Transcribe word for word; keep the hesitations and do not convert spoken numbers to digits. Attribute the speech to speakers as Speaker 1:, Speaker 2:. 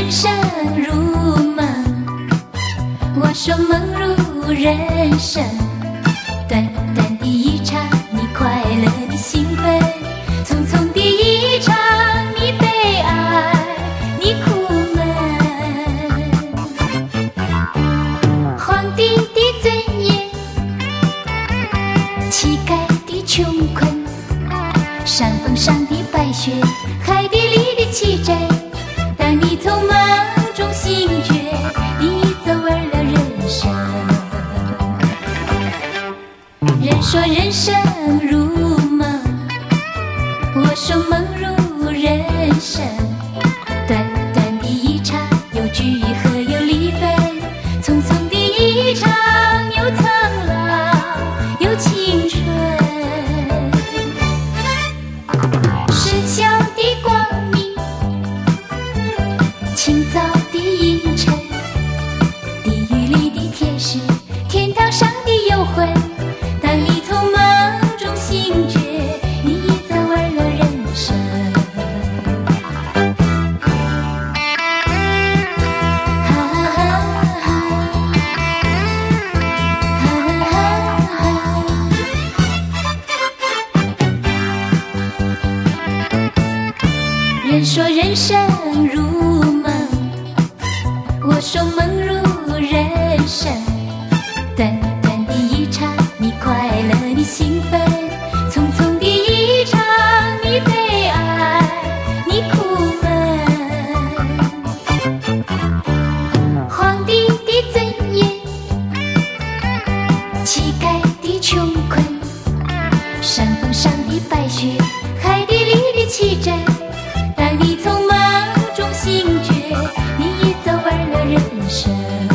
Speaker 1: 人生如梦，我说梦如人生。短短的一场，你快乐你兴奋；匆匆的一场，你悲哀你苦闷。皇帝的尊严，乞丐的穷困，山峰上的白雪，海底里的奇珍。当你从梦中醒觉，你走完了人生。人说人生如梦，我说梦如人生。短短的一场，有聚合有离分；匆匆的一场，有苍老有青春。喧嚣的光明，清早的阴沉，地狱里的天使，天堂上的幽魂。当你从梦中醒觉，你走完了人生。哈哈哈，哈哈哈。人说人生如梦，我说梦如人生。短短的一场，你快乐你兴奋；匆匆的一场，你悲哀你苦闷。皇帝的尊严，乞丐的穷困，山峰上的白雪，海底里的奇珍。当你从梦中醒觉，你走完了人生。